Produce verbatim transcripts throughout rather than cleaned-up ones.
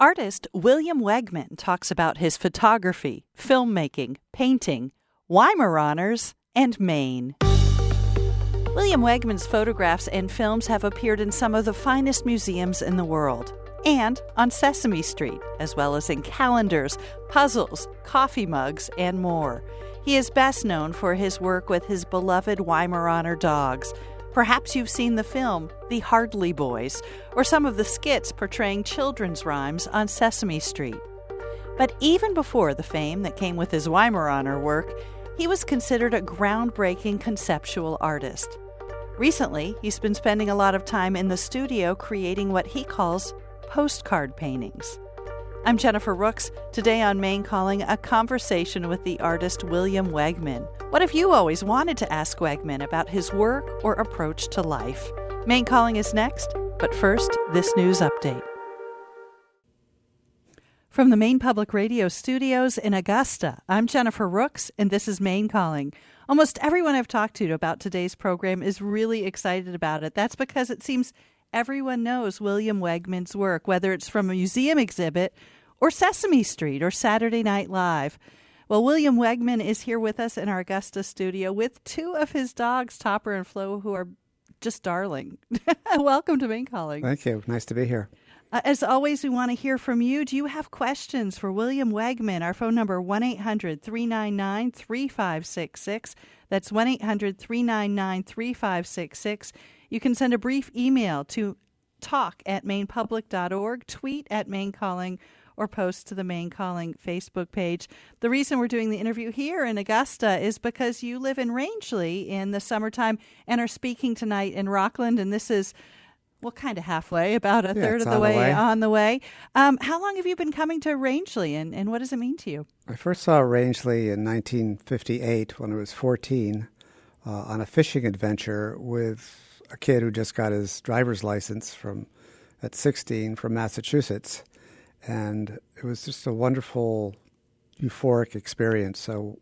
Artist William Wegman talks about his photography, filmmaking, painting, Weimaraners, and Maine. William Wegman's photographs and films have appeared in some of the finest museums in the world, and on Sesame Street, as well as in calendars, puzzles, coffee mugs, and more. He is best known for his work with his beloved Weimaraner dogs. Perhaps you've seen the film The Hardly Boys, or some of the skits portraying children's rhymes on Sesame Street. But even before the fame that came with his Weimaraner work, he was considered a groundbreaking conceptual artist. Recently, he's been spending a lot of time in the studio creating what he calls postcard paintings. I'm Jennifer Rooks. Today on Maine Calling, a conversation with the artist William Wegman. What have you always wanted to ask Wegman about his work or approach to life? Maine Calling is next, but first, this news update. From the Maine Public Radio studios in Augusta, I'm Jennifer Rooks, and this is Maine Calling. Almost everyone I've talked to about today's program is really excited about it. That's because it seems everyone knows William Wegman's work, whether it's from a museum exhibit or Sesame Street or Saturday Night Live. Well, William Wegman is here with us in our Augusta studio with two of his dogs, Topper and Flo, who are just darling. Welcome to Maine Calling. Thank you. Nice to be here. Uh, as always, we want to hear from you. Do you have questions for William Wegman? Our phone number, one eight hundred three nine nine three five six six. That's one eight hundred three nine nine three five six six. You can send a brief email to talk at maine public dot org, tweet at Maine Calling, or post to the Maine Calling Facebook page. The reason we're doing the interview here in Augusta is because you live in Rangeley in the summertime and are speaking tonight in Rockland, and this is, well, kind of halfway, about a yeah, third of the on way, the way on the way. Um, how long have you been coming to Rangeley, and, and what does it mean to you? I first saw Rangeley in nineteen fifty-eight when I was fourteen uh, on a fishing adventure with a kid who just got his driver's license from at sixteen from Massachusetts. And it was just a wonderful, euphoric experience. So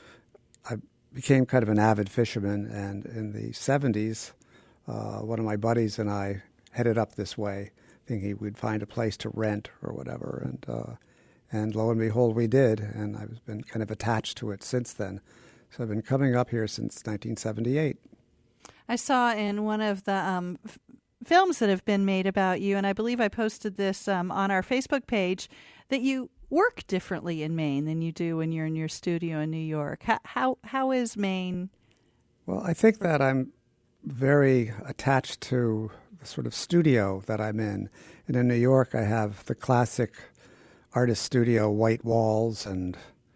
I became kind of an avid fisherman. And in the seventies, uh, one of my buddies and I headed up this way, thinking we'd find a place to rent or whatever. And uh, and lo and behold, we did. And I've been kind of attached to it since then. So I've been coming up here since nineteen seventy-eight. I saw in one of the um, f- films that have been made about you, and I believe I posted this um, on our Facebook page, that you work differently in Maine than you do when you're in your studio in New York. How how, how is Maine? Well, I think that I'm very attached to the sort of studio that I'm in. And in New York, I have the classic artist studio, white walls and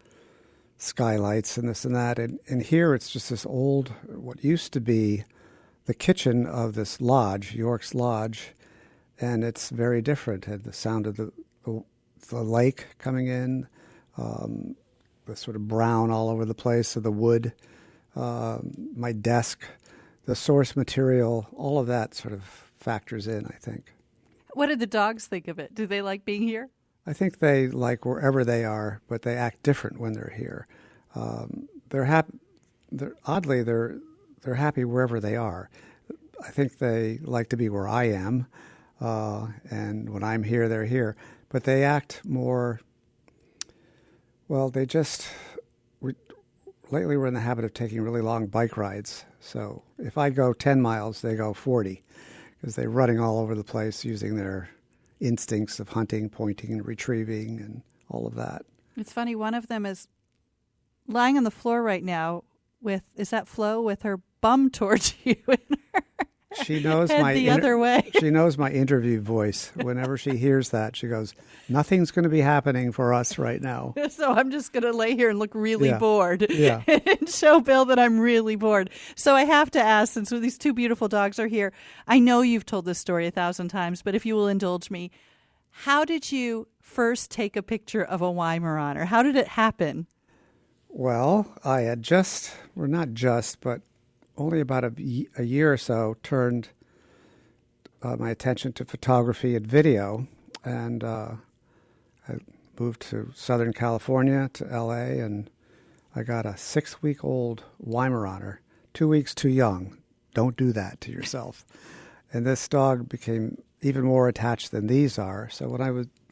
skylights and this and that. And, and here it's just this old, what used to be the kitchen of this lodge, York's Lodge, and it's very different. And the sound of the, the, the lake coming in, um, the sort of brown all over the place of the wood, uh, my desk, the source material, all of that sort of factors in, I think. What did the dogs think of it? Do they like being here? I think they like wherever they are, but they act different when they're here. Um, they're happy. They're oddly they're they're happy wherever they are. I think they like to be where I am, uh, and when I'm here, they're here. But they act more. Well, they just we, lately we're in the habit of taking really long bike rides. So if I go ten miles, they go forty, because they're running all over the place using their instincts of hunting, pointing, and retrieving, and all of that. It's funny. One of them is lying on the floor right now with, is that Flo, with her bum towards you and her she knows head my the inter- other way. She knows my interview voice. Whenever she hears that, she goes, "Nothing's going to be happening for us right now." So I'm just going to lay here and look really yeah. bored yeah. and show Bill that I'm really bored. So I have to ask, since these two beautiful dogs are here, I know you've told this story a thousand times, but if you will indulge me, how did you first take a picture of a Weimaraner? How did it happen? Well, I had just, well, not just, but only about a, a year or so turned uh, my attention to photography and video, and uh, I moved to Southern California, to L A, and I got a six-week-old Weimaraner, two weeks too young. Don't do that to yourself. And this dog became even more attached than these are. So when I would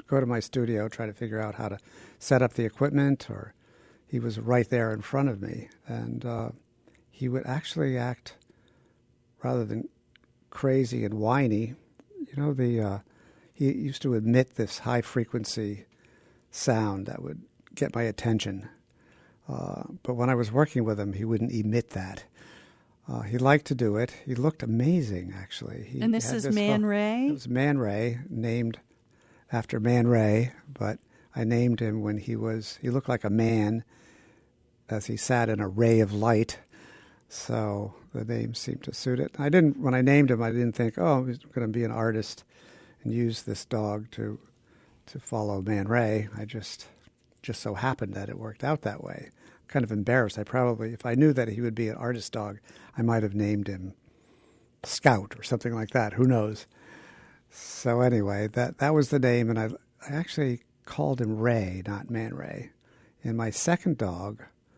go to my studio, try to figure out how to set up the equipment, or he was right there in front of me. And uh, he would actually act rather than crazy and whiny. You know, the uh, he used to emit this high-frequency sound that would get my attention. Uh, but when I was working with him, he wouldn't emit that. Uh, he liked to do it. He looked amazing, actually. He and this is this Man Ray? It was Man Ray, named after Man Ray, but I named him when he was, he looked like a man as he sat in a ray of light. So the name seemed to suit it. I didn't, when I named him, I didn't think, oh, he's going to be an artist and use this dog to to follow Man Ray. I just, just so happened that it worked out that way. Kind of embarrassed. I probably, if I knew that he would be an artist dog, I might have named him Scout or something like that. Who knows? So anyway, that, that was the name, and I, I actually called him Ray, not Man Ray. And my second dog,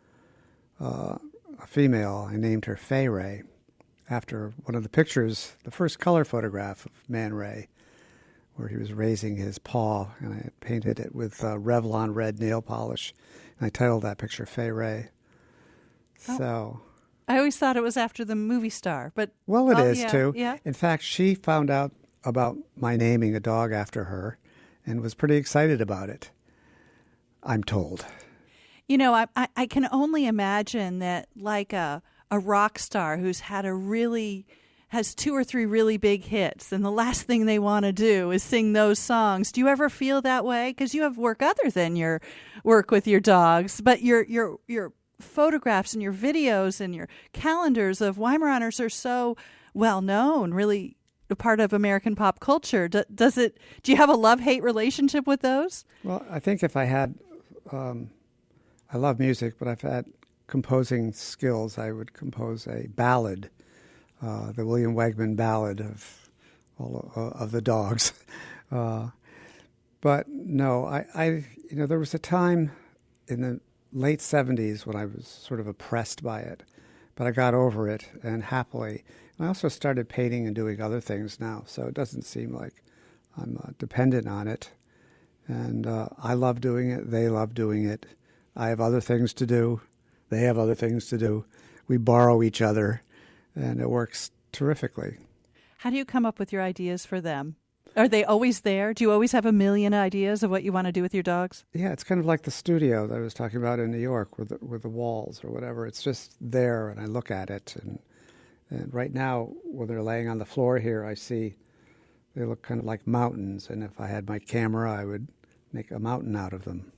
uh, a female, I named her Fay Ray, after one of the pictures, the first color photograph of Man Ray, where he was raising his paw, and I had painted it with uh, Revlon red nail polish. And I titled that picture Fay Ray. Oh. So, I always thought it was after the movie star, but well, it oh, is yeah, too. Yeah. In fact, she found out about my naming a dog after her, and was pretty excited about it, I'm told. You know, I I, I can only imagine that, like a a rock star who's had a really has two or three really big hits, and the last thing they want to do is sing those songs. Do you ever feel that way? Because you have work other than your work with your dogs, but your your your photographs and your videos and your calendars of Weimaraners are so well known, really a part of American pop culture. Do, does it? Do you have a love-hate relationship with those? Well, I think if I had, um, I love music, but if I had composing skills, I would compose a ballad. Uh, the William Wegman ballad of all uh, of the dogs, uh, but no, I, I, you know, there was a time in the late seventies when I was sort of oppressed by it, but I got over it and happily. And I also started painting and doing other things now, so it doesn't seem like I'm uh, dependent on it. And uh, I love doing it; they love doing it. I have other things to do; they have other things to do. We borrow each other. And it works terrifically. How do you come up with your ideas for them? Are they always there? Do you always have a million ideas of what you want to do with your dogs? Yeah, it's kind of like the studio that I was talking about in New York with the, with the walls or whatever. It's just there, and I look at it. And, and right now, when they're laying on the floor here, I see they look kind of like mountains. And if I had my camera, I would make a mountain out of them.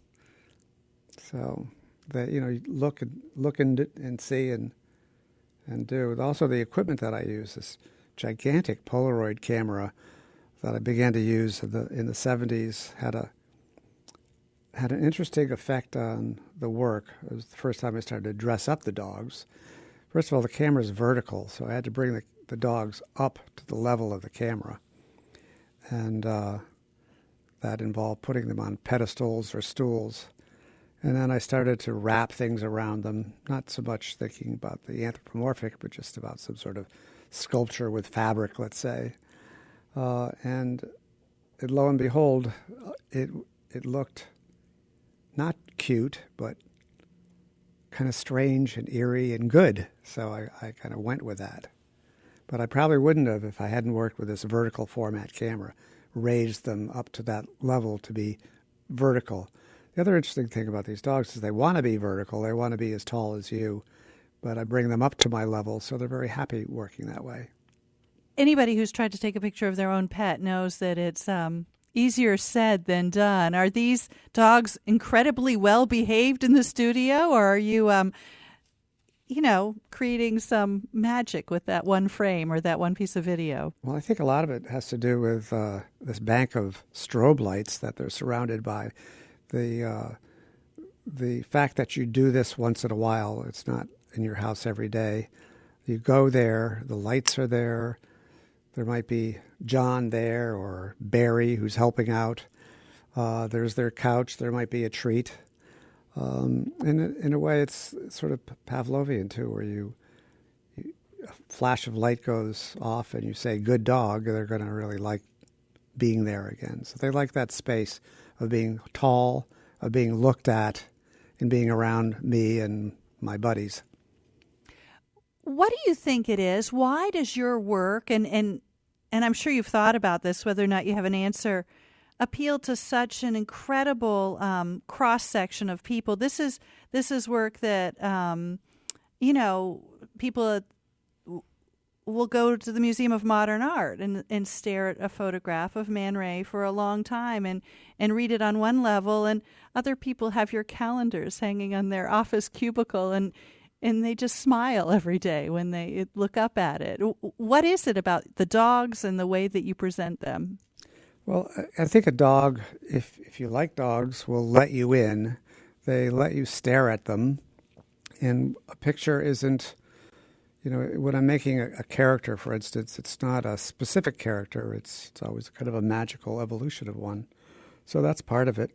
So, that, you know, you look and, look and, and see and... and do. Also, the equipment that I use, this gigantic Polaroid camera that I began to use in the, in the seventies, had a had an interesting effect on the work. It was the first time I started to dress up the dogs. First of all, the camera's vertical, so I had to bring the, the dogs up to the level of the camera. And uh, that involved putting them on pedestals or stools. And then I started to wrap things around them, not so much thinking about the anthropomorphic, but just about some sort of sculpture with fabric, let's say. Uh, and it, lo and behold, it it looked not cute, but kind of strange and eerie and good. So I, I kind of went with that. But I probably wouldn't have, if I hadn't worked with this vertical format camera, raised them up to that level to be vertical. The other interesting thing about these dogs is they want to be vertical. They want to be as tall as you, but I bring them up to my level, so they're very happy working that way. Anybody who's tried to take a picture of their own pet knows that it's um, easier said than done. Are these dogs incredibly well behaved in the studio, or are you, um, you know, creating some magic with that one frame or that one piece of video? Well, I think a lot of it has to do with uh, this bank of strobe lights that they're surrounded by. The uh, the fact that you do this once in a while, it's not in your house every day. You go there, the lights are there. There might be John there or Barry who's helping out. Uh, there's their couch. There might be a treat. Um, in, a, in a way, it's, it's sort of Pavlovian, too, where you, you a flash of light goes off and you say, good dog. They're going to really like being there again. So they like that space of being tall, of being looked at, and being around me and my buddies. What do you think it is? Why does your work, and, and, and I'm sure you've thought about this, whether or not you have an answer, appeal to such an incredible um, cross-section of people? This is this is work that, um, you know, people will go to the Museum of Modern Art and, and stare at a photograph of Man Ray for a long time and, and read it on one level, and other people have your calendars hanging on their office cubicle, and and they just smile every day when they look up at it. What is it about the dogs and the way that you present them? Well, I think a dog, if if you like dogs, will let you in. They let you stare at them. And a picture isn't, you know, when I'm making a, a character, for instance, it's not a specific character. It's, it's always kind of a magical evolution of one. So that's part of it.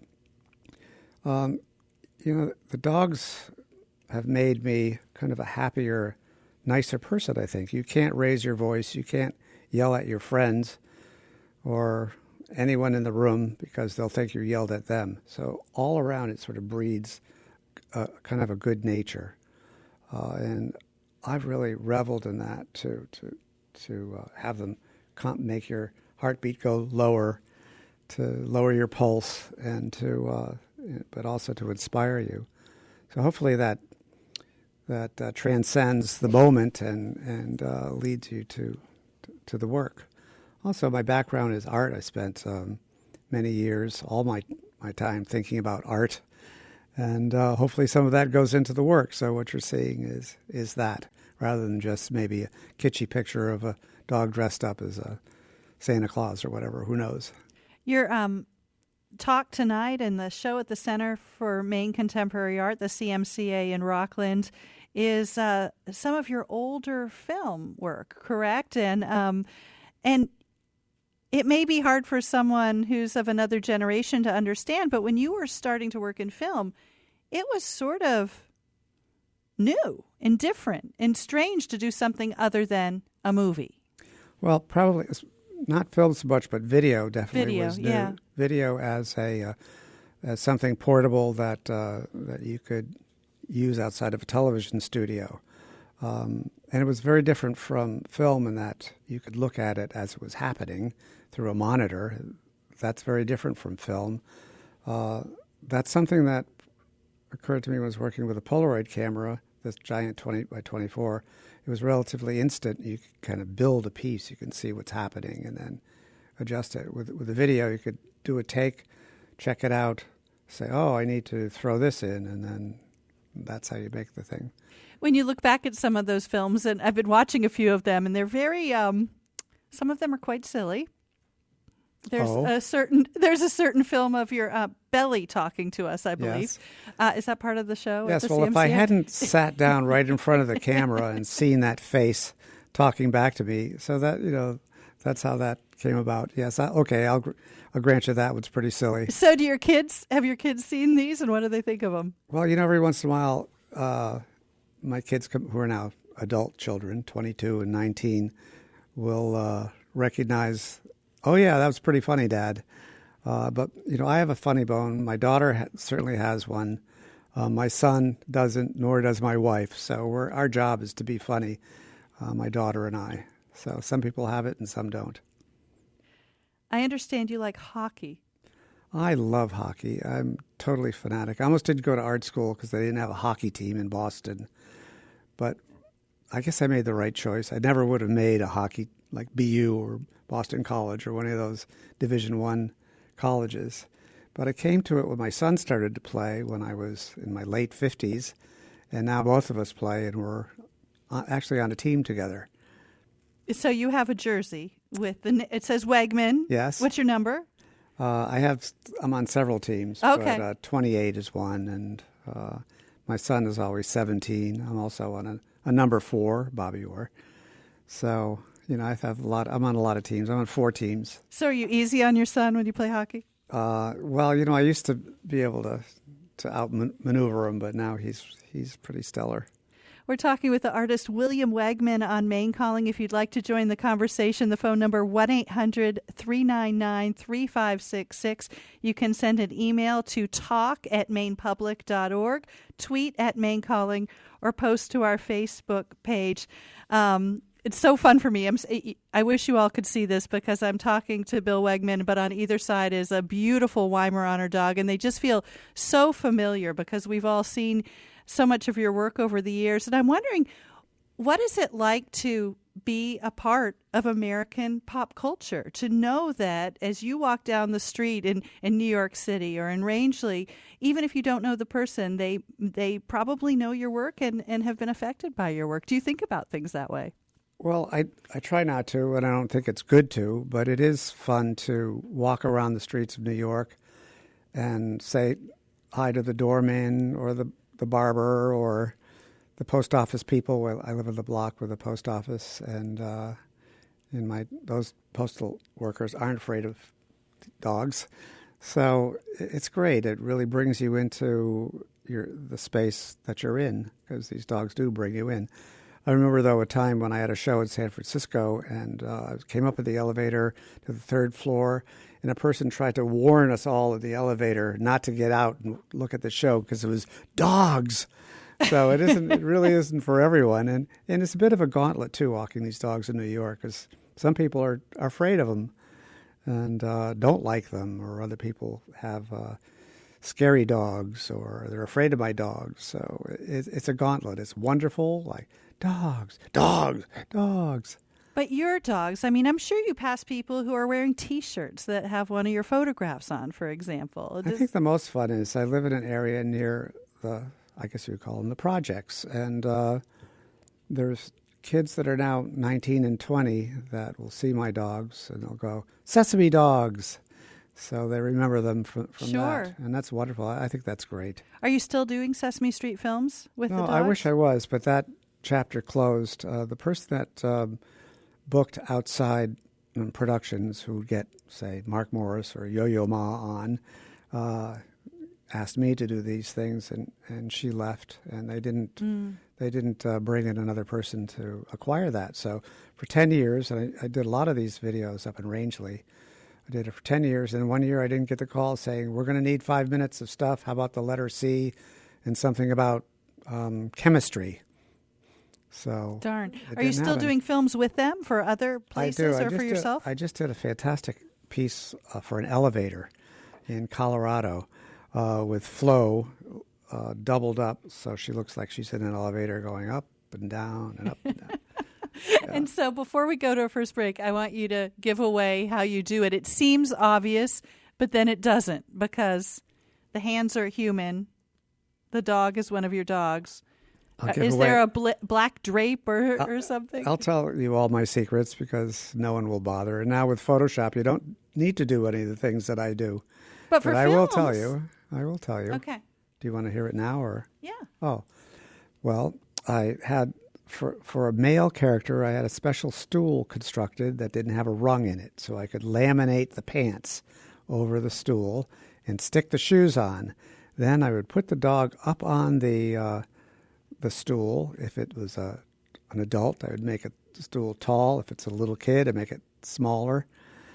Um, you know, the dogs have made me kind of a happier, nicer person, I think. You can't raise your voice. You can't yell at your friends or anyone in the room because they'll think you yelled at them. So all around it sort of breeds a, kind of a good nature. Uh, and I've really reveled in that, too, to to uh, have them comp- make your heartbeat go lower, to lower your pulse, and to uh, but also to inspire you. So hopefully that that uh, transcends the moment and and uh, leads you to to the work. Also, my background is art. I spent um, many years, all my my time thinking about art, and uh, hopefully some of that goes into the work. So what you're seeing is is that, rather than just maybe a kitschy picture of a dog dressed up as a Santa Claus or whatever. Who knows? Your um, talk tonight and the show at the Center for Maine Contemporary Art, the C M C A in Rockland, is uh, some of your older film work, correct? And um, and it may be hard for someone who's of another generation to understand, but when you were starting to work in film, it was sort of new and different and strange to do something other than a movie. Well, probably not film so much, but video definitely video, was new. Yeah. Video as a uh, as something portable that uh, that you could use outside of a television studio. Um, and it was very different from film in that you could look at it as it was happening through a monitor. That's very different from film. Uh, that's something that occurred to me when I was working with a Polaroid camera, this giant twenty by twenty-four. It was relatively instant. You could kind of build a piece. You can see what's happening and then adjust it. With with a video, you could do a take, check it out, say, oh, I need to throw this in, and then that's how you make the thing. When you look back at some of those films, and I've been watching a few of them, and they're very, um, some of them are quite silly. There's oh. a certain there's a certain film of your uh, belly talking to us, I believe. Yes. Uh, is that part of the show? Yes, at the well, C M C A? if I hadn't sat down right in front of the camera and seen that face talking back to me, so that, you know, that's how that came about. Yes, I, okay, I'll, I'll grant you that was pretty silly. So do your kids, have your kids seen these, and what do they think of them? Well, you know, every once in a while, uh, my kids, come, who are now adult children, twenty-two and nineteen, will uh, recognize, oh, yeah, that was pretty funny, Dad. Uh, but, you know, I have a funny bone. My daughter ha- certainly has one. Uh, my son doesn't, nor does my wife. So we're, our job is to be funny, uh, my daughter and I. So some people have it and some don't. I understand you like hockey. I love hockey. I'm totally fanatic. I almost didn't go to art school because they didn't have a hockey team in Boston. But I guess I made the right choice. I never would have made a hockey like B U or Boston College or one of those Division One colleges. But I came to it when my son started to play when I was in my late fifties. And now both of us play, and we're actually on a team together. So you have a jersey with the, it says Wegman. Yes. What's your number? Uh, I have, I'm on several teams. Okay. But uh, twenty-eight is one, and uh, my son is always seventeen. I'm also on a, a number four, Bobby Orr. So, you know, I have a lot, I'm on a lot of teams. I'm on four teams. So are you easy on your son when you play hockey? Uh, well, you know, I used to be able to, to outmaneuver him, but now he's he's pretty stellar. We're talking with the artist William Wegman on Maine Calling. If you'd like to join the conversation, the phone number one eight hundred three nine nine three five six six. You can send an email to talk at maine public dot org, tweet at Maine Calling, or post to our Facebook page. Um, It's so fun for me. I'm, I wish you all could see this because I'm talking to Bill Wegman, but on either side is a beautiful Weimaraner dog, and they just feel so familiar because we've all seen so much of your work over the years. And I'm wondering, what is it like to be a part of American pop culture, to know that as you walk down the street in, in New York City or in Rangeley, even if you don't know the person, they they probably know your work and, and have been affected by your work. Do you think about things that way? Well, I, I try not to, and I don't think it's good to, but it is fun to walk around the streets of New York and say hi to the doorman or the, the barber or the post office people. Well, I live in the block with the post office, and uh, in my those postal workers aren't afraid of dogs. So it's great. It really brings you into your the space that you're in, because these dogs do bring you in. I remember, though, a time when I had a show in San Francisco, and uh, I came up with the elevator to the third floor, and a person tried to warn us all in the elevator not to get out and look at the show because it was dogs. So it isn't. It really isn't for everyone, and and it's a bit of a gauntlet too, walking these dogs in New York, because some people are, are afraid of them and uh, don't like them, or other people have uh, scary dogs, or they're afraid of my dogs. So it, it's a gauntlet. It's wonderful, like. Dogs, dogs, dogs. But your dogs, I mean, I'm sure you pass people who are wearing T-shirts that have one of your photographs on, for example. I think the most fun is I live in an area near the, I guess you would call them the projects, and uh, there's kids that are now nineteen and twenty that will see my dogs, and they'll go, Sesame Dogs. So they remember them from, from sure. that, and that's wonderful. I think that's great. Are you still doing Sesame Street films with no, the dogs? I wish I was, but that chapter closed. Uh, the person that um, booked outside um, productions, who would get, say, Mark Morris or Yo-Yo Ma on, uh, asked me to do these things, and, and she left, and they didn't mm. they didn't uh, bring in another person to acquire that. So for ten years, and I, I did a lot of these videos up in Rangeley. I did it for ten years, and one year I didn't get the call saying, we're going to need five minutes of stuff. How about the letter C and something about um, chemistry? So darn. Are you still happen. doing films with them for other places or for yourself? Did, I just did a fantastic piece uh, for an elevator in Colorado uh, with Flo uh, doubled up, so she looks like she's in an elevator going up and down and up and down. Yeah. And so before we go to our first break, I want you to give away how you do it. It seems obvious, but then it doesn't, because the hands are human. The dog is one of your dogs. Is away. there a bl- black drape or, or something? I'll tell you all my secrets because no one will bother. And now with Photoshop, you don't need to do any of the things that I do. But for but films. I will tell you. I will tell you. Okay. Do you want to hear it now or? Yeah. Oh, well, I had for for a male character, I had a special stool constructed that didn't have a rung in it, so I could laminate the pants over the stool and stick the shoes on. Then I would put the dog up on the. Uh, the stool. If it was a, an adult, I would make it the stool tall. If it's a little kid, I'd make it smaller.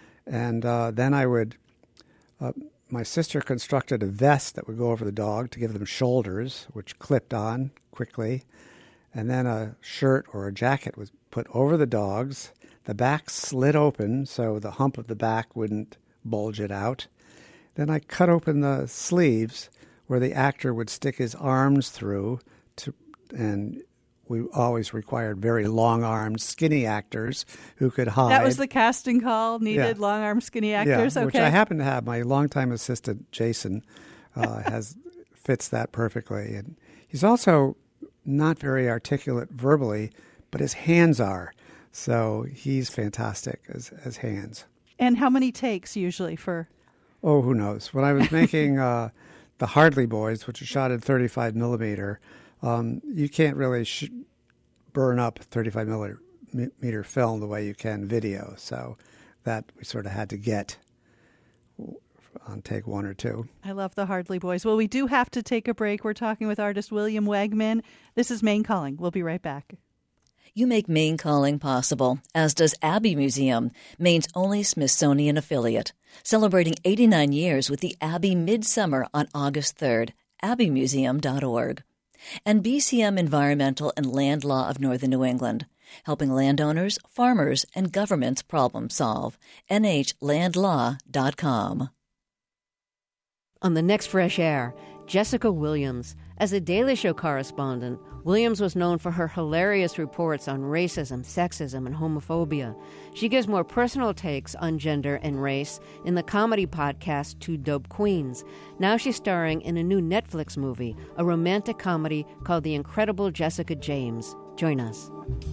And uh, then I would, uh, my sister constructed a vest that would go over the dog to give them shoulders, which clipped on quickly. And then a shirt or a jacket was put over the dogs. The back slid open so the hump of the back wouldn't bulge it out. Then I cut open the sleeves where the actor would stick his arms through to and we always required very long-armed, skinny actors who could hide. That was the casting call, needed yeah. long-armed, skinny actors? Yeah, okay. which I happen to have. My longtime assistant, Jason, uh, has fits that perfectly. And he's also not very articulate verbally, but his hands are. So he's fantastic as, as hands. And how many takes usually for? Oh, who knows. When I was making uh, the Hardly Boys, which was shot in thirty-five millimeter, Um, you can't really sh- burn up thirty-five millimeter film the way you can video. So that we sort of had to get on take one or two. I love the Hardley Boys. Well, we do have to take a break. We're talking with artist William Wegman. This is Maine Calling. We'll be right back. You make Maine Calling possible, as does Abbey Museum, Maine's only Smithsonian affiliate. Celebrating eighty-nine years with the Abbey Midsummer on August third, abbey museum dot org. And B C M Environmental and Land Law of Northern New England, helping landowners, farmers, and governments problem solve. N H land law dot com. On the next Fresh Air, Jessica Williams. As a Daily Show correspondent, Williams was known for her hilarious reports on racism, sexism, and homophobia. She gives more personal takes on gender and race in the comedy podcast Two Dope Queens. Now she's starring in a new Netflix movie, a romantic comedy called The Incredible Jessica James. Join us.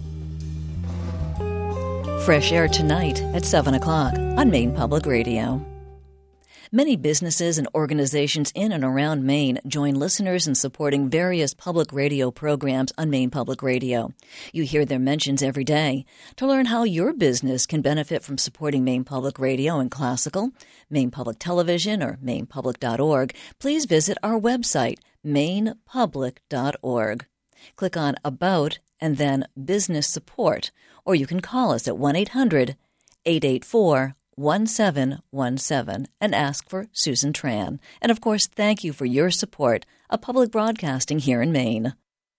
Fresh Air tonight at seven o'clock on Maine Public Radio. Many businesses and organizations in and around Maine join listeners in supporting various public radio programs on Maine Public Radio. You hear their mentions every day. To learn how your business can benefit from supporting Maine Public Radio and Classical, Maine Public Television, or maine public dot org, please visit our website, maine public dot org. Click on About and then Business Support, or you can call us at one eight hundred eight eight four one seven one seven and ask for Susan Tran. And of course, thank you for your support of public broadcasting here in Maine.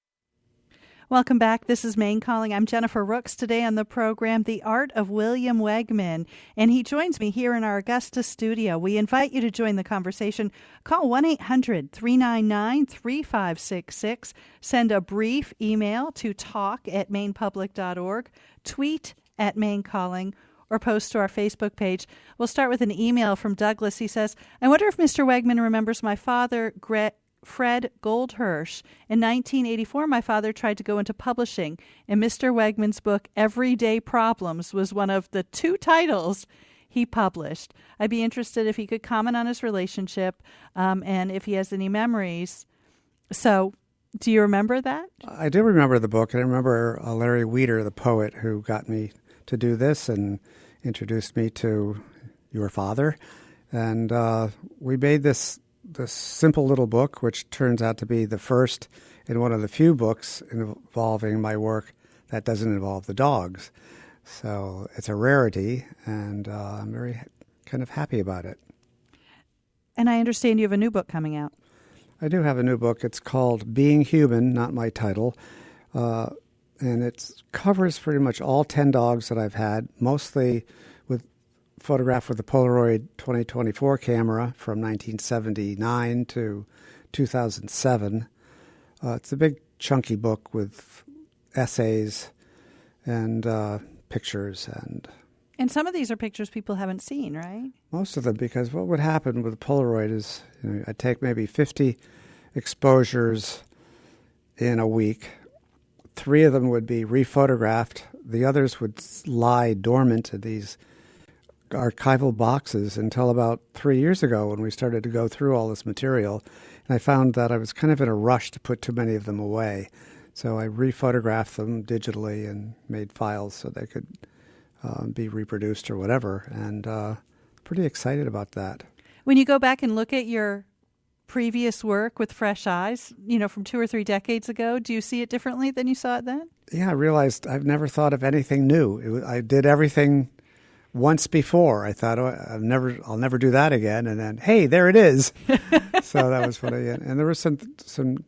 Welcome back. This is Maine Calling. I'm Jennifer Rooks. Today on the program, The Art of William Wegman, and he joins me here in our Augusta studio. We invite you to join the conversation. Call one eight hundred three nine nine three five six six. Send a brief email to talk at maine public dot org. Tweet at Maine Calling, or post to our Facebook page. We'll start with an email from Douglas. He says, I wonder if Mister Wegman remembers my father, Gre- Fred Goldhirsch. In nineteen eighty-four, my father tried to go into publishing, and Mister Wegman's book, Everyday Problems, was one of the two titles he published. I'd be interested if he could comment on his relationship um, and if he has any memories. So, do you remember that? I do remember the book, and I remember uh, Larry Weeder, the poet, who got me to do this and introduced me to your father. And uh, we made this this simple little book, which turns out to be the first in one of the few books involving my work that doesn't involve the dogs. So it's a rarity, and uh, I'm very kind of happy about it. And I understand you have a new book coming out. I do have a new book. It's called Being Human, not my title. Uh, and it covers pretty much all ten dogs that I've had, mostly with photographed with the Polaroid twenty twenty-four camera from nineteen seventy-nine to two thousand seven. Uh, it's a big, chunky book with essays and uh, pictures. And And some of these are pictures people haven't seen, right? Most of them, because what would happen with the Polaroid is, you know, I'd take maybe fifty exposures in a week. Three of them would be rephotographed. The others would lie dormant in these archival boxes until about three years ago when we started to go through all this material. And I found that I was kind of in a rush to put too many of them away. So I rephotographed them digitally and made files so they could uh, be reproduced or whatever. And uh, pretty excited about that. When you go back and look at your previous work with fresh eyes, you know, from two or three decades ago, do you see it differently than you saw it then? Yeah, I realized I've never thought of anything new. It was, I did everything once before. I thought, oh, I've never, I'll never do that again. And then, hey, there it is. So that was funny. And, and there were some some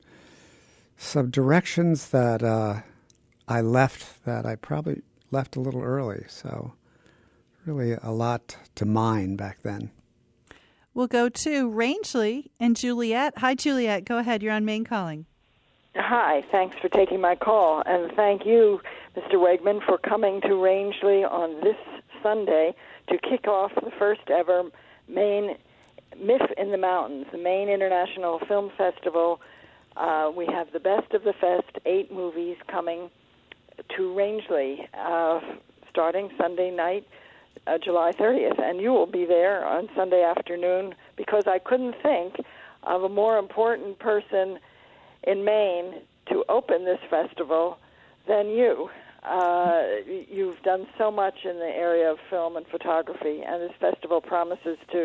some directions that uh, I left that I probably left a little early. So really a lot to mine back then. We'll go to Rangeley and Juliet. Hi, Juliet. Go ahead. You're on Maine Calling. Hi. Thanks for taking my call. And thank you, Mister Wegman, for coming to Rangeley on this Sunday to kick off the first ever Maine M I F in the Mountains, the Maine International Film Festival. Uh, we have the best of the fest, eight movies coming to Rangeley uh, starting Sunday night, Uh, July thirtieth, and you will be there on Sunday afternoon, because I couldn't think of a more important person in Maine to open this festival than you. Uh, you've done so much in the area of film and photography, and this festival promises to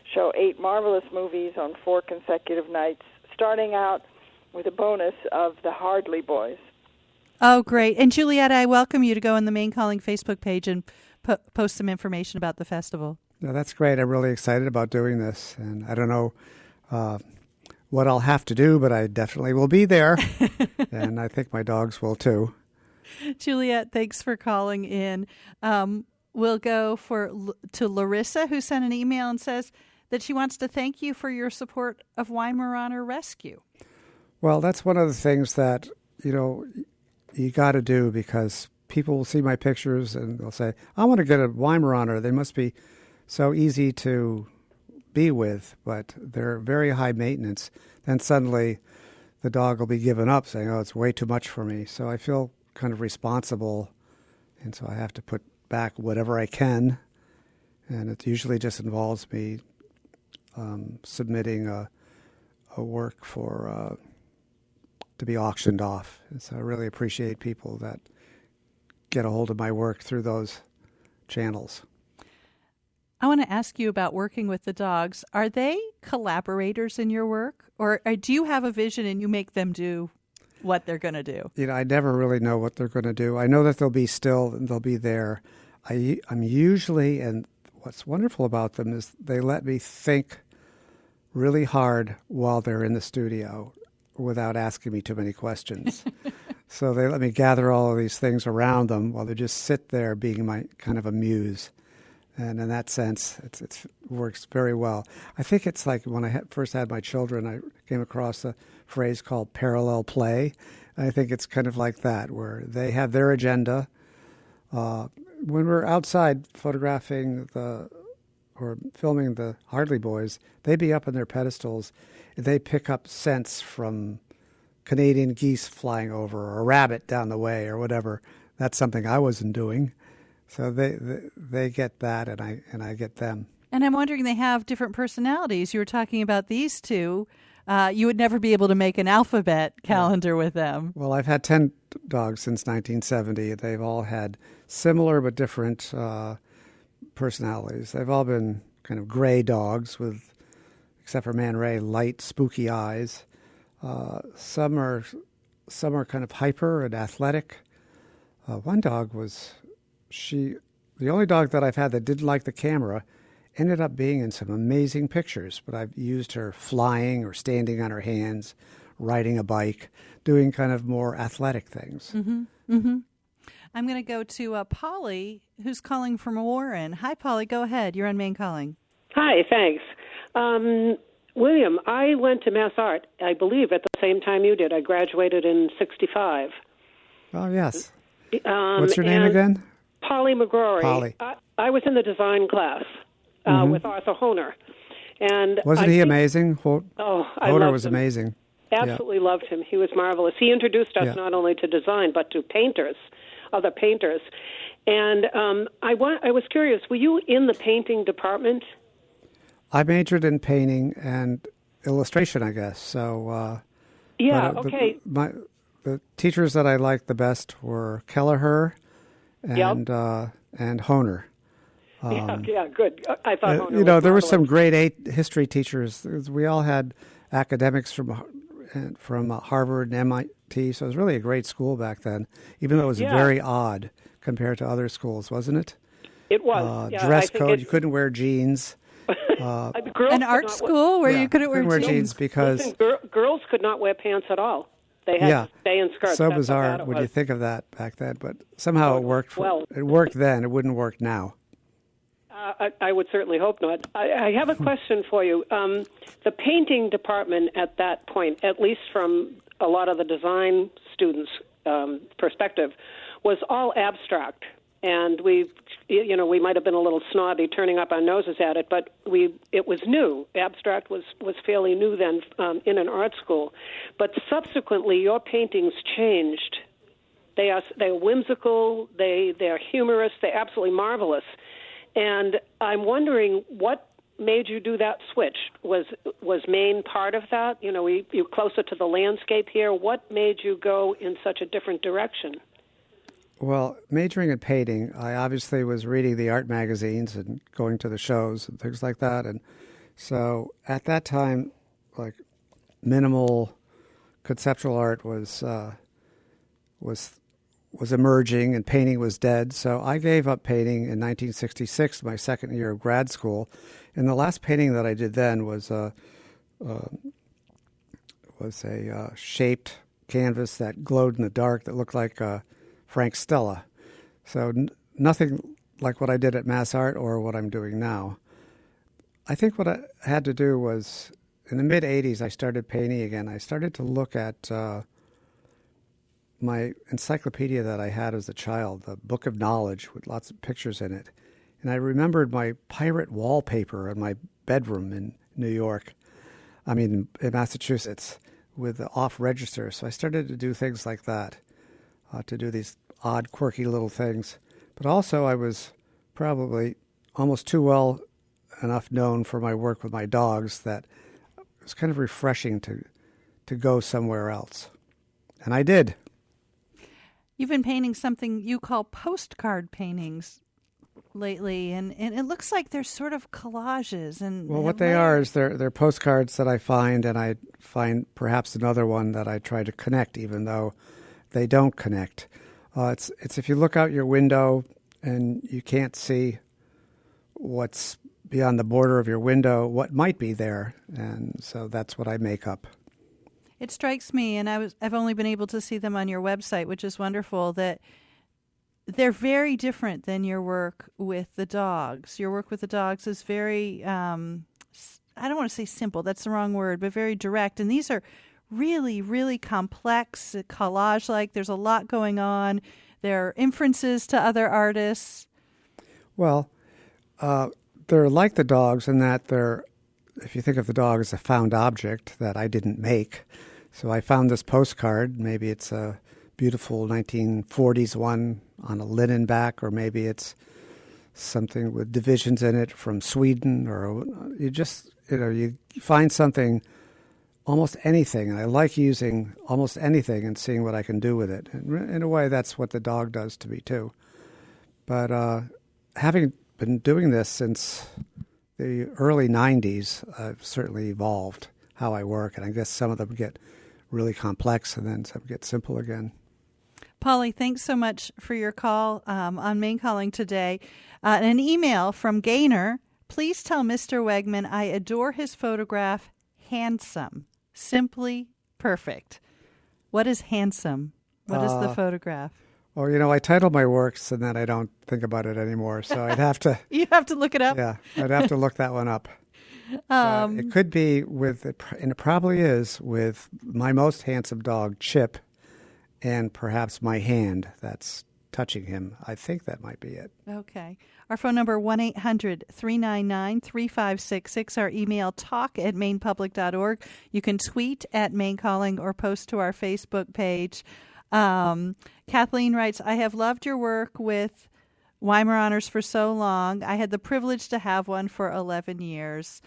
show eight marvelous movies on four consecutive nights, starting out with a bonus of the Hardley Boys. Oh, great. And Juliet, I welcome you to go on the Maine Calling Facebook page and po- post some information about the festival. No, that's great. I'm really excited about doing this. And I don't know uh, what I'll have to do, but I definitely will be there. And I think my dogs will too. Juliet, thanks for calling in. Um, we'll go for to Larissa, who sent an email and says that she wants to thank you for your support of Weimaraner Rescue. Well, that's one of the things that, you know, you got to do, because people will see my pictures and they'll say, I want to get a Weimaraner. They must be so easy to be with, but they're very high maintenance. Then suddenly the dog will be given up, saying, oh, it's way too much for me. So I feel kind of responsible, and so I have to put back whatever I can. And it usually just involves me um, submitting a, a work for uh, to be auctioned off. And so I really appreciate people that get a hold of my work through those channels. I want to ask you about working with the dogs. Are they collaborators in your work, or do you have a vision and you make them do what they're going to do? You know, I never really know what they're going to do. I know that they'll be still and they'll be there. I, I'm usually, and what's wonderful about them is they let me think really hard while they're in the studio without asking me too many questions. So they let me gather all of these things around them while they just sit there being my kind of a muse. And in that sense, it's, it's, it works very well. I think it's like when I had, first had my children, I came across a phrase called parallel play. I think it's kind of like that, where they have their agenda. Uh, when we're outside photographing the or filming the Hardley Boys, they'd be up on their pedestals. They pick up scents from Canadian geese flying over, or a rabbit down the way, or whatever. That's something I wasn't doing. So they, they they get that, and I and I get them. And I'm wondering, they have different personalities. You were talking about these two. Uh, you would never be able to make an alphabet calendar yeah. with them. Well, I've had ten dogs since nineteen seventy. They've all had similar but different uh, personalities. They've all been kind of gray dogs with, except for Man Ray, light, spooky eyes. Uh, some are some are kind of hyper and athletic. Uh, one dog was... She, the only dog that I've had that didn't like the camera, ended up being in some amazing pictures. But I've used her flying or standing on her hands, riding a bike, doing kind of more athletic things. Mm-hmm. Mm-hmm. I'm going to go to uh, Polly, who's calling from Warren. Hi, Polly. Go ahead. You're on Maine Calling. Hi, thanks. Um, William, I went to Mass Art, I believe, at the same time you did. I graduated in sixty-five. Oh, yes. Um, What's your name again? Polly McGrory. Polly. I, I was in the design class uh, mm-hmm. with Arthur Honer. And Wasn't I he think, amazing? Ho- oh, I Honer loved was him. amazing. Absolutely yeah. loved him. He was marvelous. He introduced us yeah. not only to design, but to painters, other painters. And um, I, wa- I was curious, were you in the painting department? I majored in painting and illustration, I guess. So, uh, yeah, but, uh, okay. The, my, the teachers that I liked the best were Kelleher and yep. uh, and Honer. Um, yeah, yeah, good. I thought uh, Honer you know was there were marvelous. some grade eight history teachers. We all had academics from from Harvard and M I T, so it was really a great school back then. Even though it was yeah. very odd compared to other schools, wasn't it? It was. Uh, yeah, dress I think code. You couldn't wear jeans. Uh, An art school where yeah, you couldn't wear, wear jeans. jeans because Listen, gir- girls could not wear pants at all. They had yeah, to stay in skirts. so That's bizarre how when bad it you was. think of that back then. But somehow it worked. For, well, it worked then. It wouldn't work now. Uh, I, I would certainly hope not. I, I have a question for you. Um, the painting department at that point, at least from a lot of the design students' um, perspective, was all abstract. And we, you know, we might have been a little snobby turning up our noses at it, but we, it was new. Abstract was, was fairly new then um, in an art school. But subsequently, your paintings changed. They are they're whimsical. They they're humorous. They're absolutely marvelous. And I'm wondering what made you do that switch. Was was Maine part of that? You know, we, you're closer to the landscape here. What made you go in such a different direction? Well, majoring in painting, I obviously was reading the art magazines and going to the shows and things like that, and So at that time, like minimal conceptual art was uh, was was emerging, and painting was dead. So I gave up painting in nineteen sixty-six, my second year of grad school. And the last painting that I did then was a uh, was a uh, shaped canvas that glowed in the dark that looked like uh, Frank Stella. So n- nothing like what I did at Mass Art or what I'm doing now. I think what I had to do was, in the mid-eighties, I started painting again. I started to look at uh, my encyclopedia that I had as a child, the Book of Knowledge with lots of pictures in it. And I remembered my pirate wallpaper in my bedroom in New York, I mean, in Massachusetts, with the off-register. So I started to do things like that, uh, to do these odd, quirky little things. But also I was probably almost too well enough known for my work with my dogs that it was kind of refreshing to to go somewhere else. And I did. You've been painting something you call postcard paintings lately, and, and it looks like they're sort of collages. And Well, what they are is they're, they're postcards that I find, and I find perhaps another one that I try to connect, even though they don't connect. Uh, it's it's if you look out your window and you can't see what's beyond the border of your window, what might be there, and so that's what I make up. It strikes me, and I was, I've only been able to see them on your website, which is wonderful, that they're very different than your work with the dogs. Your work with the dogs is very, um, I don't want to say simple, that's the wrong word, but very direct. And these are really, really complex, collage-like. There's a lot going on. There are inferences to other artists. Well, uh, they're like the dogs in that they're, if you think of the dog as a found object that I didn't make. So I found this postcard. Maybe it's a beautiful nineteen forties one on a linen back, or maybe it's something with divisions in it from Sweden, or you just, you know, you find something, almost anything. And I like using almost anything and seeing what I can do with it. And in a way, that's what the dog does to me, too. But uh, having been doing this since the early nineties, I've certainly evolved how I work. And I guess some of them get really complex and then some get simple again. Polly, thanks so much for your call um, on Maine Calling today. Uh, an email from Gaynor. Please tell Mister Wegman I adore his photograph, handsome, simply perfect. What is handsome? What is uh, the photograph? Oh, you know, I title my works and then I don't think about it anymore. So I'd have to. You have to look it up? Yeah, I'd have to look that one up. Um, uh, it could be with, and it probably is, with my most handsome dog, Chip, and perhaps my hand that's touching him. I think that might be it. Okay. Our phone number, one eight hundred three nine nine three five six six. Our email, talk at maine public dot org. You can tweet at Maine Calling or post to our Facebook page. Um, Kathleen writes, I have loved your work with Weimaraners for so long. I had the privilege to have one for eleven years.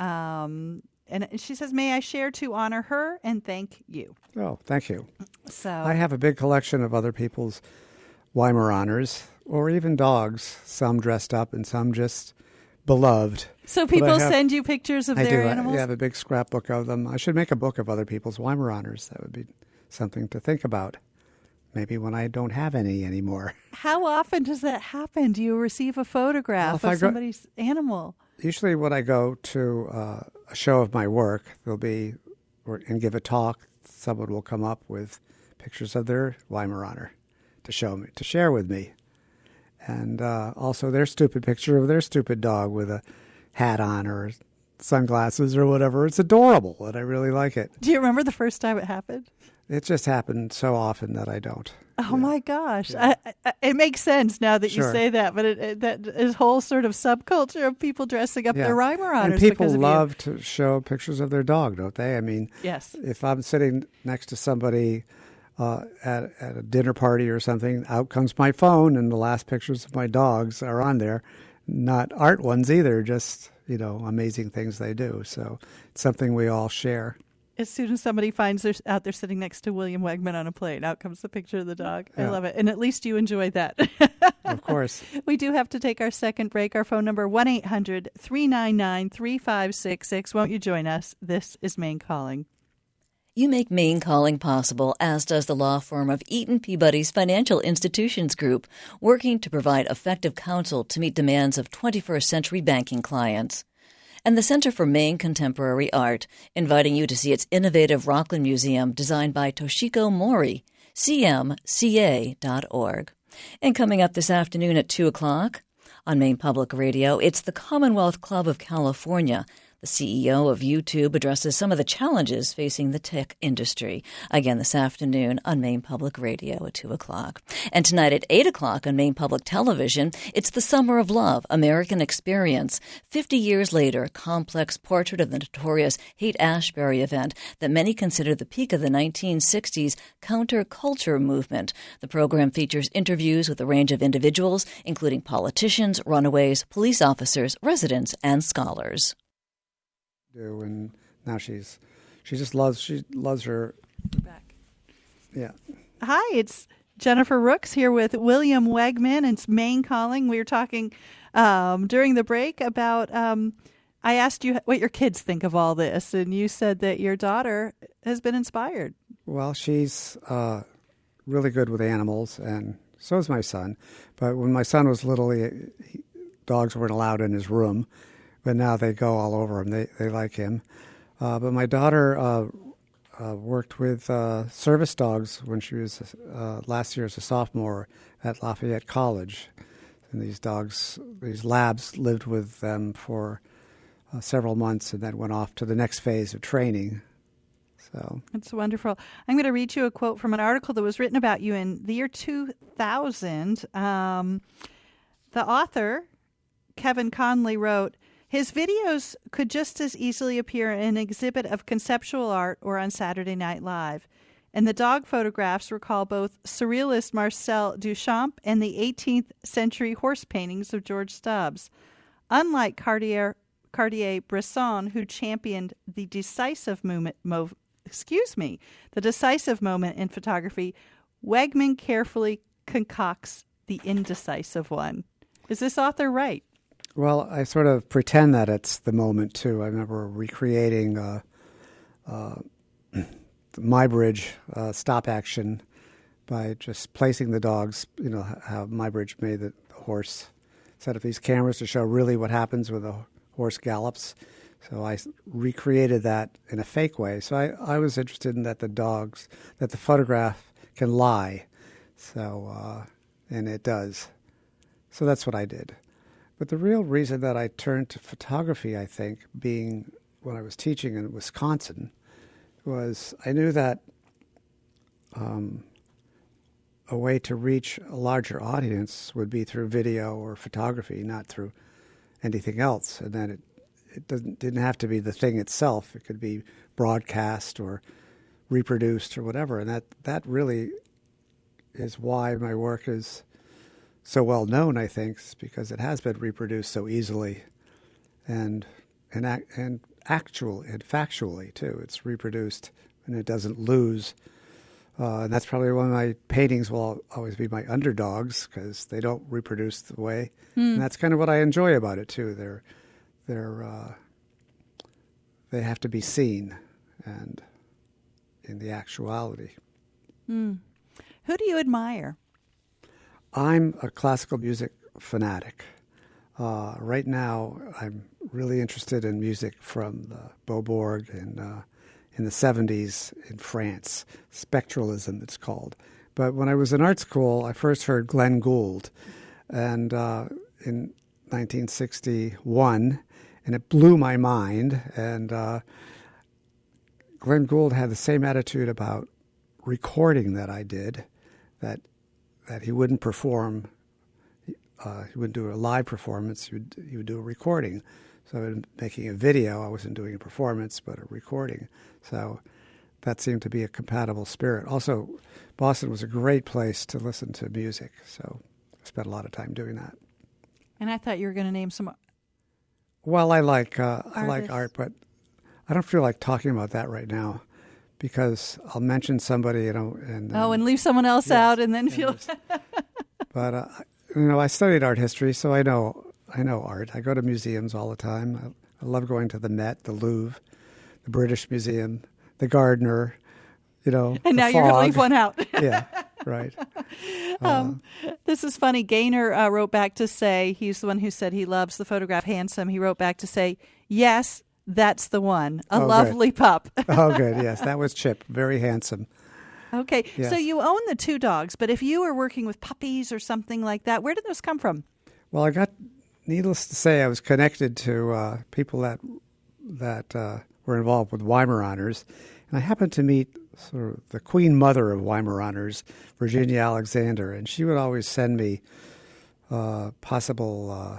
Um, and she says, may I share to honor her and thank you. Oh, thank you. So I have a big collection of other people's Weimaraners, or even dogs, some dressed up and some just beloved. So people have, send you pictures of I their do. animals? I have a big scrapbook of them. I should make a book of other people's Weimaraners. That would be something to think about. Maybe when I don't have any anymore. How often does that happen? Do you receive a photograph well, of go, somebody's animal? Usually when I go to uh, a show of my work, there'll be, or, and give a talk, someone will come up with pictures of their Weimaraner to show me, to share with me. And uh, also their stupid picture of their stupid dog with a hat on or sunglasses or whatever. It's adorable, and I really like it. Do you remember the first time it happened? It just happened so often that I don't. Oh, yeah. my gosh. Yeah. I, I, it makes sense now that Sure. you say that, but it, it, that is whole sort of subculture of people dressing up Yeah. their Weimaraners. And people because of love you. to show pictures of their dog, don't they? I mean, Yes. if I'm sitting next to somebody uh, at, at a dinner party or something, out comes my phone, and the last pictures of my dogs are on there. Not art ones either, just, you know, amazing things they do. So it's something we all share. as soon as somebody finds they're out there sitting next to William Wegman on a plane, out comes the picture of the dog. Yeah. I love it. And at least you enjoyed that. Of course. We do have to take our second break. Our phone number, one eight hundred three nine nine three five six six. Won't you join us? This is Maine Calling. You make Maine Calling possible, as does the law firm of Eaton Peabody's Financial Institutions Group, working to provide effective counsel to meet demands of twenty-first century banking clients. And the Center for Maine Contemporary Art, inviting you to see its innovative Rockland Museum designed by Toshiko Mori, c m c a dot org. And coming up this afternoon at two o'clock on Maine Public Radio, it's the Commonwealth Club of California. The C E O of YouTube addresses some of the challenges facing the tech industry. Again, this afternoon on Maine Public Radio at two o'clock. And tonight at eight o'clock on Maine Public Television, it's The Summer of Love, American Experience. Fifty years later, a complex portrait of the notorious Haight-Ashbury event that many consider the peak of the nineteen sixties counterculture movement. The program features interviews with a range of individuals, including politicians, runaways, police officers, residents, and scholars. Do and now she's she just loves she loves her Back. Yeah. Hi, it's Jennifer Rooks here with William Wegman. It's Maine Calling. We were talking um, during the break about um, I asked you what your kids think of all this, and you said that your daughter has been inspired. Well, she's uh, really good with animals, and so is my son. But when my son was little, he, he, dogs weren't allowed in his room. But now they go all over him. They they like him. Uh, but my daughter uh, uh, worked with uh, service dogs when she was uh, last year as a sophomore at Lafayette College. And these dogs, these labs, lived with them for uh, several months and then went off to the next phase of training. So it's wonderful. I'm going to read you a quote from an article that was written about you in the year two thousand. Um, the author, Kevin Conley, wrote, "His videos could just as easily appear in an exhibit of conceptual art or on Saturday Night Live. And the dog photographs recall both surrealist Marcel Duchamp and the eighteenth century horse paintings of George Stubbs. Unlike Cartier, Cartier-Bresson, who championed the decisive movement, mov, excuse me, the decisive moment in photography, Wegman carefully concocts the indecisive one." Is this author right? Well, I sort of pretend that it's the moment, too. I remember recreating uh, uh, the Muybridge uh, stop action by just placing the dogs, you know, how Muybridge made the horse, set up these cameras to show really what happens when the horse gallops. So I recreated that in a fake way. So I, I was interested in that the dogs, that the photograph can lie. So, uh, and it does. So that's what I did. But the real reason that I turned to photography, I think, being when I was teaching in Wisconsin, was I knew that um, a way to reach a larger audience would be through video or photography, not through anything else. And then it, it doesn't didn't have to be the thing itself. It could be broadcast or reproduced or whatever. And that, that really is why my work is so well known, I think, because it has been reproduced so easily, and and and actual and factually too. It's reproduced and it doesn't lose, uh, and that's probably one of my paintings will always be my underdogs because they don't reproduce the way, mm. and that's kind of what I enjoy about it too. They're they're uh, they have to be seen, and in the actuality. Mm. Who do you admire? I'm a classical music fanatic. Uh, right now, I'm really interested in music from the Beaubourg in, uh, in the seventies in France. Spectralism, it's called. But when I was in art school, I first heard Glenn Gould and uh, in nineteen sixty-one, and it blew my mind. And uh, Glenn Gould had the same attitude about recording that I did, that that he wouldn't perform, uh, he wouldn't do a live performance, he would, he would do a recording. So in making a video, I wasn't doing a performance, but a recording. So that seemed to be a compatible spirit. Also, Boston was a great place to listen to music, so I spent a lot of time doing that. And I thought you were going to name some. Well, I like uh, I like art, but I don't feel like talking about that right now. because I'll mention somebody, you know, and oh, um, and leave someone else yes, out, and then feel. just, but uh, you know, I studied art history, so I know I know art. I go to museums all the time. I, I love going to the Met, the Louvre, the British Museum, the Gardner. You know, and now the you're going to Fog. leave one out. Yeah, right. Um, this is funny. Gaynor uh, wrote back to say, he's the one who said he loves the photograph Handsome. He wrote back to say, yes, that's the one. A Oh, lovely good. pup. Oh, good. Yes, that was Chip. Very handsome. Okay. Yes. So you own the two dogs, but if you were working with puppies or something like that, where did those come from? Well, I got, needless to say, I was connected to uh, people that that uh, were involved with Weimaraners, and I happened to meet sort of the queen mother of Weimaraners, Virginia Alexander, and she would always send me uh, possible uh,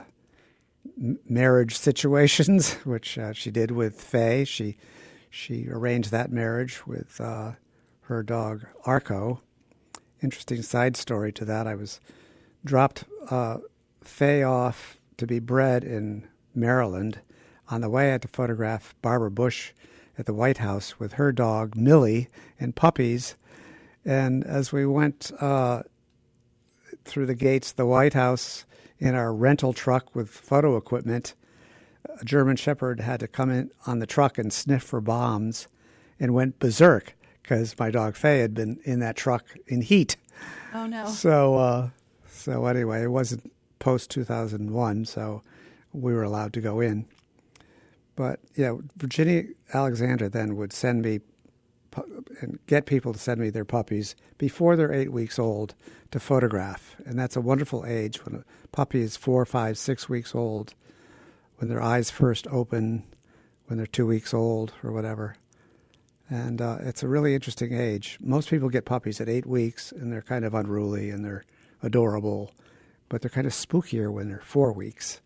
m- marriage situations, which uh, she did with Faye. She she arranged that marriage with uh, her dog Arco. Interesting side story to that. I was dropped uh, Faye off to be bred in Maryland. On the way, I had to photograph Barbara Bush at the White House with her dog, Millie, and puppies. And as we went uh, through the gates of the White House in our rental truck with photo equipment, a German Shepherd had to come in on the truck and sniff for bombs and went berserk because my dog Faye had been in that truck in heat. Oh, no. So, uh, so anyway, it wasn't post two thousand one, so we were allowed to go in. But, yeah, Virginia Alexander then would send me pu- and get people to send me their puppies before they're eight weeks old to photograph. And that's a wonderful age when a puppy is four, five, six weeks old, when their eyes first open, when they're two weeks old or whatever. And uh, it's a really interesting age. Most people get puppies at eight weeks, and they're kind of unruly and they're adorable, but they're kind of spookier when they're four weeks.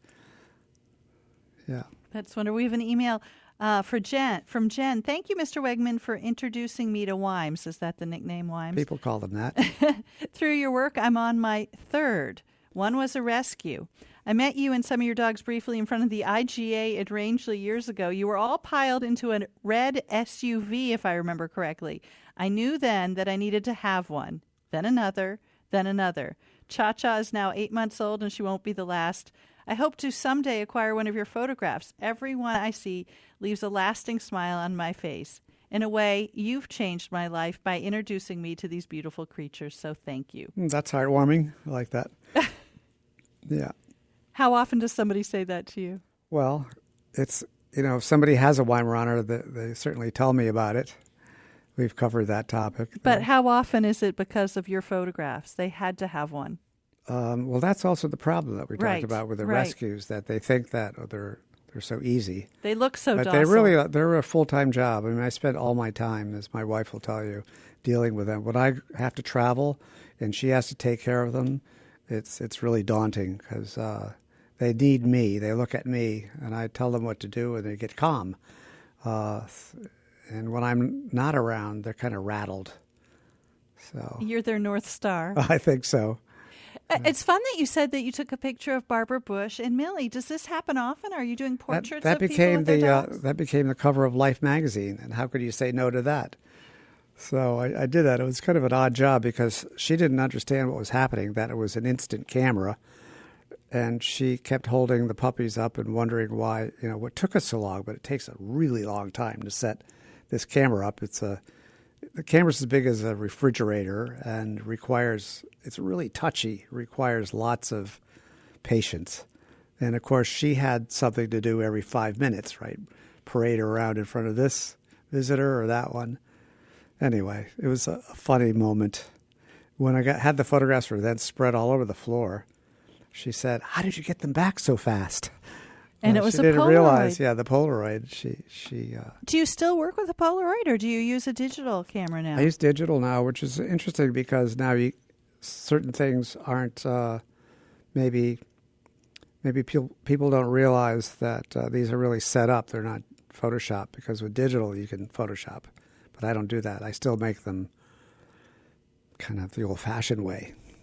Yeah. That's wonderful. We have an email uh, for Jen from Jen. Thank you, Mister Wegman, for introducing me to Wimes. Is that the nickname, Wimes? People call them that. Through your work, I'm on my third. One was a rescue. I met you and some of your dogs briefly in front of the I G A at Rangeley years ago. You were all piled into a red S U V, if I remember correctly. I knew then that I needed to have one, then another, then another. Cha-Cha is now eight months old, and she won't be the last. I hope to someday acquire one of your photographs. Everyone I see leaves a lasting smile on my face. In a way, you've changed my life by introducing me to these beautiful creatures, so thank you. That's heartwarming. I like that. Yeah. How often does somebody say that to you? Well, it's, you know, if somebody has a Weimaraner, they, they certainly tell me about it. We've covered that topic. But how often is it because of your photographs? They had to have one. Um, well, that's also the problem that we Right, talked about with the right. rescues, that they think that oh, they're they're so easy. They look so But docile. they really, they're a full-time job. I mean, I spend all my time, as my wife will tell you, dealing with them. When I have to travel and she has to take care of them, it's it's really daunting because uh, they need me. They look at me, and I tell them what to do, and they get calm. Uh, and when I'm not around, they're kind of rattled. So You're their North Star. I think so. Uh, It's fun that you said that you took a picture of Barbara Bush and Millie. Does this happen often? Are you doing That, portraits that of people became with their the uh, dogs? that became the cover of Life magazine, and how could you say no to that? So I, I did that. It was kind of an odd job because she didn't understand what was happening, that it was an instant camera, and she kept holding the puppies up and wondering why, you know, what took us so long. But it takes a really long time to set this camera up. It's a the camera's as big as a refrigerator and requires, it's really touchy, requires lots of patience. And of course, she had something to do every five minutes, right? Parade around in front of this visitor or that one. Anyway, it was a funny moment. When I got had the photographs were then spread all over the floor, she said, "How did you get them back so fast?" And Uh, it was she a didn't Polaroid. realize, yeah, the Polaroid. She she. Uh, Do you still work with a Polaroid, or do you use a digital camera now? I use digital now, which is interesting because now you, certain things aren't uh, maybe maybe people people don't realize that uh, these are really set up. They're not Photoshop, because with digital you can Photoshop, but I don't do that. I still make them kind of the old-fashioned way.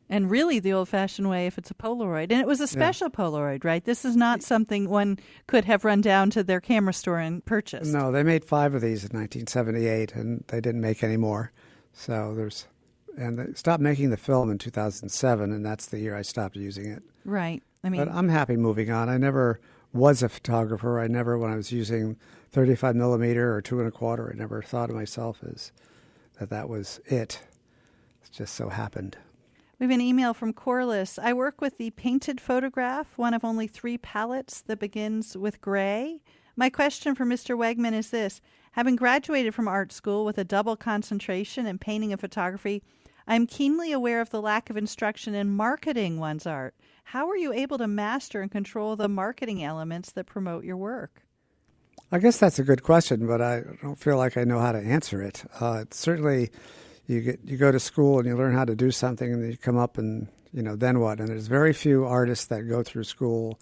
And really the old-fashioned way if it's a Polaroid. And it was a special yeah. Polaroid, right? This is not something one could have run down to their camera store and purchased. No, they made five of these in nineteen seventy-eight, and they didn't make any more. So there's, and they stopped making the film in two thousand seven, and that's the year I stopped using it. Right. I mean, but I'm happy moving on. I never was a photographer. I never, when I was using thirty-five millimeter or two and a quarter, I never thought of myself as that that was it. It just so happened. We have an email from Corliss. I work with the painted photograph, one of only three palettes that begins with gray. My question for Mister Wegman is this. Having graduated from art school with a double concentration in painting and photography, I am keenly aware of the lack of instruction in marketing one's art. How are you able to master and control the marketing elements that promote your work? I guess that's a good question, but I don't feel like I know how to answer it. Uh, it's certainly... You get you go to school and you learn how to do something, and then you come up and, you know, then what? And there's very few artists that go through school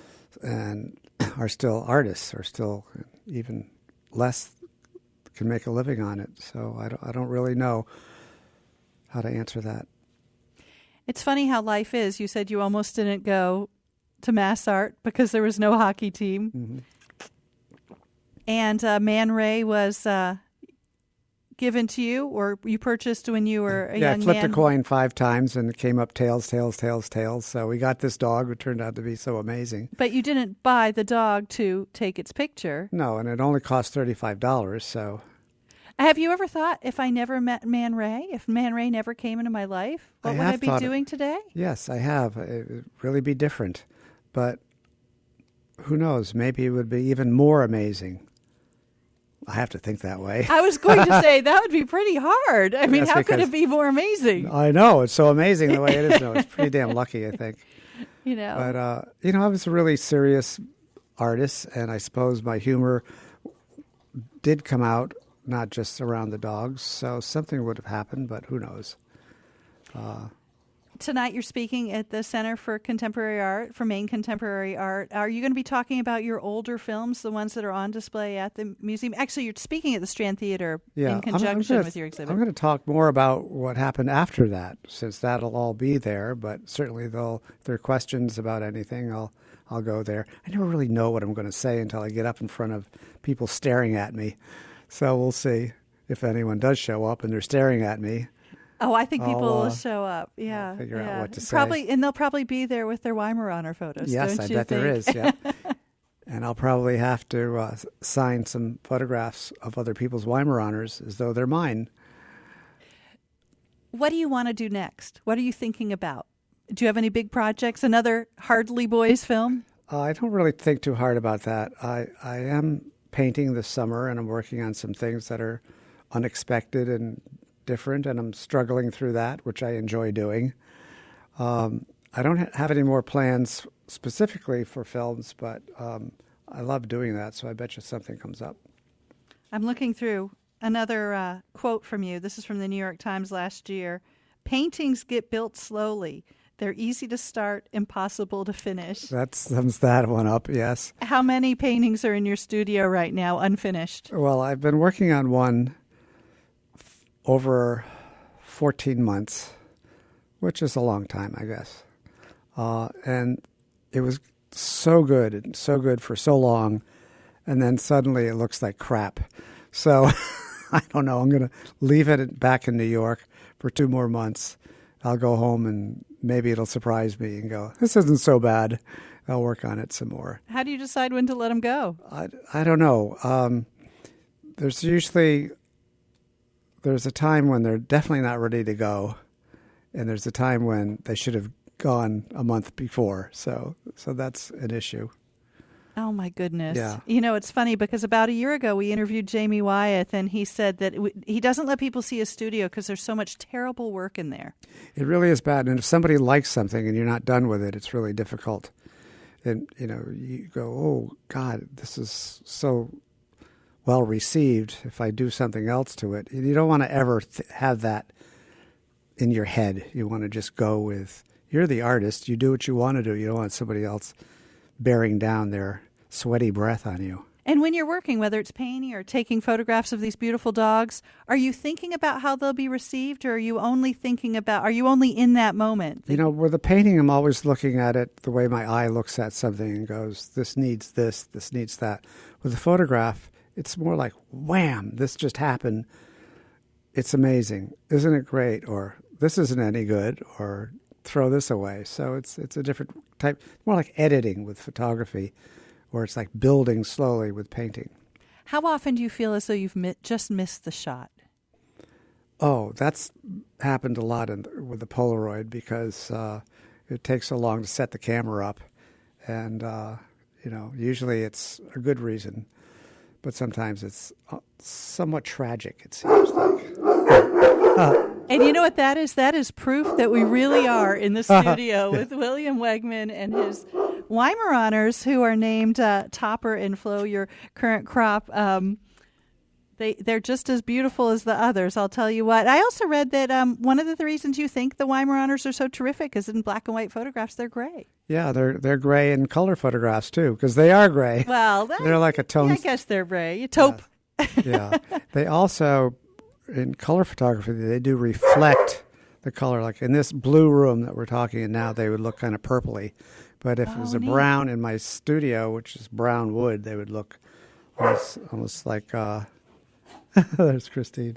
and are still artists, or still even less can make a living on it. So I don't, I don't really know how to answer that. It's funny how life is. You said you almost didn't go to Mass Art because there was no hockey team. Mm-hmm. And uh, Man Ray was... Uh, given to you, or you purchased when you were a yeah, young man? Yeah, I flipped a coin five times and it came up tails, tails, tails, tails. So we got this dog, which turned out to be so amazing. But you didn't buy the dog to take its picture. No, and it only cost thirty-five dollars, so... Have you ever thought, if I never met Man Ray, if Man Ray never came into my life, what I would I be doing it, today? Yes, I have. It would really be different. But who knows? Maybe it would be even more amazing. I have to think that way. I was going to say that would be pretty hard. I mean, That's how could it be more amazing? I know. It's so amazing the way it is. No, it's pretty damn lucky, I think. You know. But, uh, you know, I was a really serious artist, and I suppose my humor did come out, not just around the dogs. So something would have happened, but who knows? Uh, Tonight you're speaking at the Center for Contemporary Art, for Maine Contemporary Art. Are you going to be talking about your older films, the ones that are on display at the museum? Actually, you're speaking at the Strand Theater yeah, in conjunction I'm, I'm gonna, with your exhibit. I'm going to talk more about what happened after that, since that'll all be there. But certainly, they'll, if there are questions about anything, I'll I'll go there. I never really know what I'm going to say until I get up in front of people staring at me. So we'll see if anyone does show up and they're staring at me. Oh, I think people I'll, uh, will show up. Yeah, I'll figure yeah. out what to say. Probably, and they'll probably be there with their Weimaraner photos. Yes, don't I you bet think? there is. Yeah, and I'll probably have to uh, sign some photographs of other people's Weimaraners as though they're mine. What do you want to do next? What are you thinking about? Do you have any big projects? Another Hardly Boys film? Uh, I don't really think too hard about that. I I am painting this summer, and I'm working on some things that are unexpected and different, and I'm struggling through that, which I enjoy doing. Um, I don't ha- have any more plans specifically for films, but um, I love doing that, so I bet you something comes up. I'm looking through another uh, quote from you. This is from the New York Times last year. Paintings get built slowly. They're easy to start, impossible to finish. That sums that one up, yes. How many paintings are in your studio right now, unfinished? Well, I've been working on one over fourteen months, which is a long time, I guess. Uh, and it was so good, and so good for so long, and then suddenly it looks like crap. So I don't know. I'm going to leave it back in New York for two more months. I'll go home and maybe it'll surprise me and go, this isn't so bad. I'll work on it some more. How do you decide when to let them go? I, I don't know. Um, there's usually... There's a time when they're definitely not ready to go, and there's a time when they should have gone a month before. So so that's an issue. Oh, my goodness. Yeah. You know, it's funny because about a year ago we interviewed Jamie Wyeth, and he said that w- he doesn't let people see his studio because there's so much terrible work in there. It really is bad. And if somebody likes something and you're not done with it, it's really difficult. And, you know, you go, oh, God, this is so well received if I do something else to it. You don't want to ever th- have that in your head. You want to just go with, you're the artist, you do what you want to do. You don't want somebody else bearing down their sweaty breath on you. And when you're working, whether it's painting or taking photographs of these beautiful dogs, are you thinking about how they'll be received, or are you only thinking about, are you only in that moment? You know, with the painting, I'm always looking at it the way my eye looks at something and goes, this needs this, this needs that. With the photograph, it's more like, wham, this just happened. It's amazing. Isn't it great? Or this isn't any good, or throw this away. So it's it's a different type, more like editing with photography, or it's like building slowly with painting. How often do you feel as though you've mi- just missed the shot? Oh, that's happened a lot in, with the Polaroid, because uh, it takes so long to set the camera up. And, uh, you know, usually it's a good reason, but sometimes it's uh, somewhat tragic, it seems like. Uh, And you know what that is? That is proof that we really are in the studio with William Wegman and his Weimaraners, who are named uh, Topper and Flo, your current crop. Um, they, they're just as beautiful as the others, I'll tell you what. I also read that um, one of the reasons you think the Weimaraners are so terrific is in black and white photographs, they're gray. Yeah, they're they're gray in color photographs, too, because they are gray. Well, that, they're like a tone. Yeah, I guess they're gray. Taupe. Yeah. yeah. They also, in color photography, they do reflect the color. Like in this blue room that we're talking in now, they would look kind of purpley. But if oh, it was a neat. brown in my studio, which is brown wood, they would look almost, almost like, uh, there's Christine.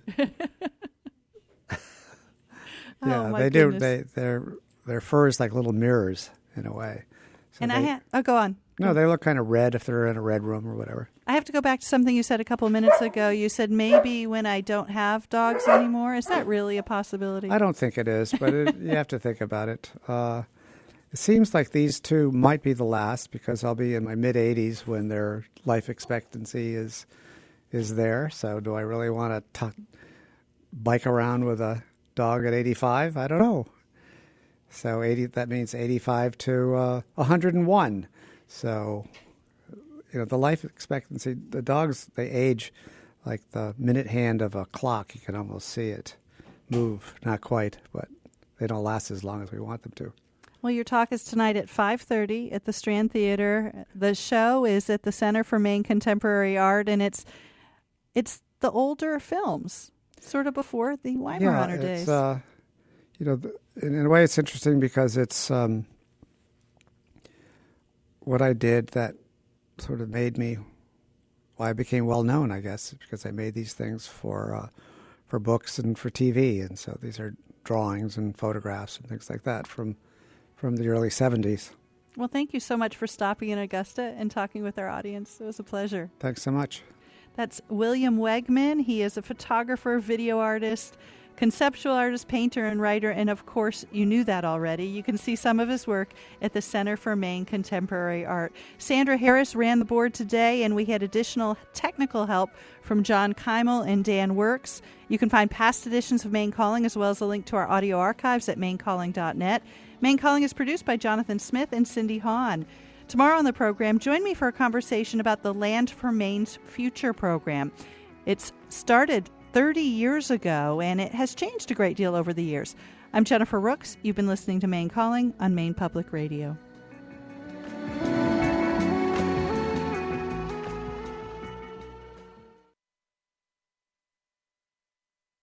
yeah, oh, my they goodness. do. They, their, their fur is like little mirrors in a way. So and they, I ha- oh, go on. No, they look kind of red if they're in a red room or whatever. I have to go back to something you said a couple of minutes ago. You said maybe when I don't have dogs anymore. Is that really a possibility? I don't think it is, but it, you have to think about it. Uh, it seems like these two might be the last, because I'll be in my mid-eighties when their life expectancy is is there. So do I really want to t- bike around with a dog at eighty-five? I don't know. So eighty, that means eighty-five to uh, one hundred one. So, you know, the life expectancy, the dogs, they age like the minute hand of a clock. You can almost see it move. Not quite, but they don't last as long as we want them to. Well, your talk is tonight at five thirty at the Strand Theater. The show is at the Center for Maine Contemporary Art, and it's it's the older films, sort of before the Weimaraner yeah, days. It's, uh, you know, the, in, in a way it's interesting because it's um, what I did that sort of made me, why I became well known, I guess, because I made these things for uh, for books and for T V. And so these are drawings and photographs and things like that from from the early seventies. Well, thank you so much for stopping in Augusta and talking with our audience. It was a pleasure. Thanks so much. That's William Wegman. He is a photographer, video artist, conceptual artist, painter, and writer. And, of course, you knew that already. You can see some of his work at the Center for Maine Contemporary Art. Sandra Harris ran the board today, and we had additional technical help from John Keimel and Dan Works. You can find past editions of Maine Calling as well as a link to our audio archives at maine calling dot net. Maine Calling is produced by Jonathan Smith and Cindy Hahn. Tomorrow on the program, join me for a conversation about the Land for Maine's Future program. It's started thirty years ago, and it has changed a great deal over the years. I'm Jennifer Rooks. You've been listening to Maine Calling on Maine Public Radio.